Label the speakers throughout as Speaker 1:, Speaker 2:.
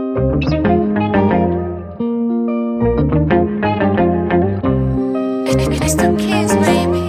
Speaker 1: It's the kids, baby.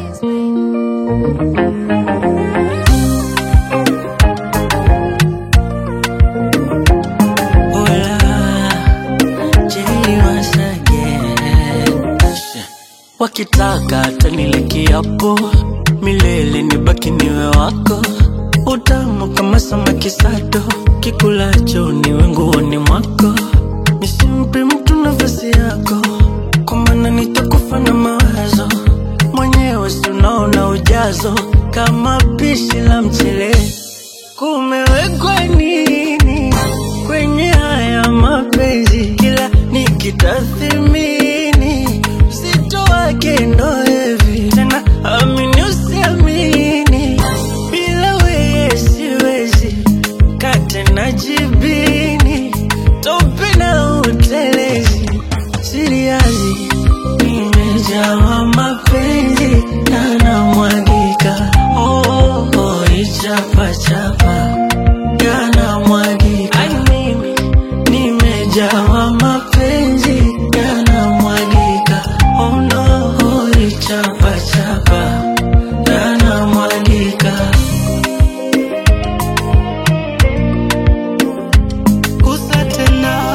Speaker 2: Wakitaka taniliki hapo milele nibaki niwe wako, utamu kama samaki sato, kikulacho niwe nguoni mwako. Nisimpe mtu nafasi yako, kwa maana nitakufa na mawazo. Mwenyewe si unaona ujazo, kama pishi la mchele. Kumewekwa nini kwenye haya mapenzi? Kila nikitathimini uzito wake ndo hivi. Tena amini usiamini, bila wewe siwezi. Kate na jibini, tope na utelezi. Siriazi nimejawa mapenzi na namwagika. Oh, oh, oh, ichapa chapa yanamwagika. Ai mimi nimejawa mapenzi yanamwagika. Oh no, oh, ichapa chapa yanamwagika. Gusa tena,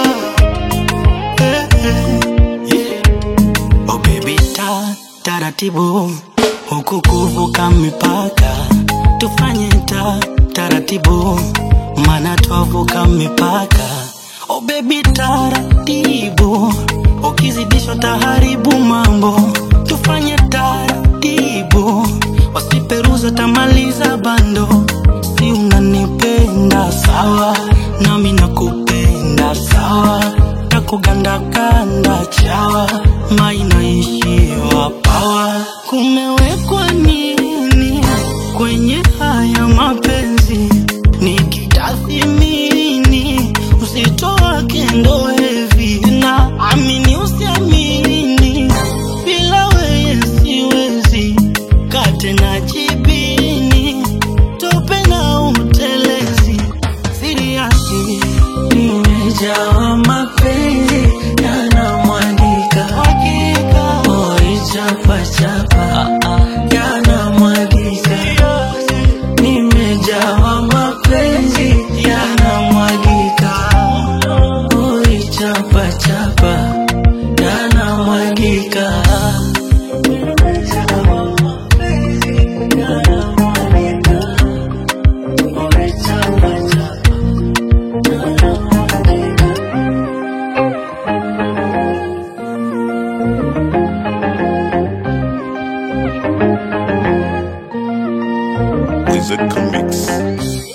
Speaker 3: Oh baby taratibu, huku kuvuka mipaka. Tufanye taratibu, mana twavuka mipaka. Oh baby taratibu, ukizidisha taharibu mambo. Tufanye taratibu, wasiperuza tamaliza bando. Si unanipenda sawa, nami nakupenda sawa. Takuganda kanda chawa, maina ishiwa pawa. Kumewekwa nini kwenye haya mapenzi? Nikitathimini uzito wake ndo hivi. Na amini usiamini, bila wewe siwezi. Kate na jibini, tope na utelezi. Siriazi
Speaker 2: nimejawa mapenzi yanamwagika. Oh, ichapa chapa yanamwagika. Nimejawa mapenzi yanamwagika. Oh, ichapa chapa yanamwagika. Nimejawa mapenzi yanamwagika. Oh, ichapa chapa yanamwagika.
Speaker 4: Wizard Comics.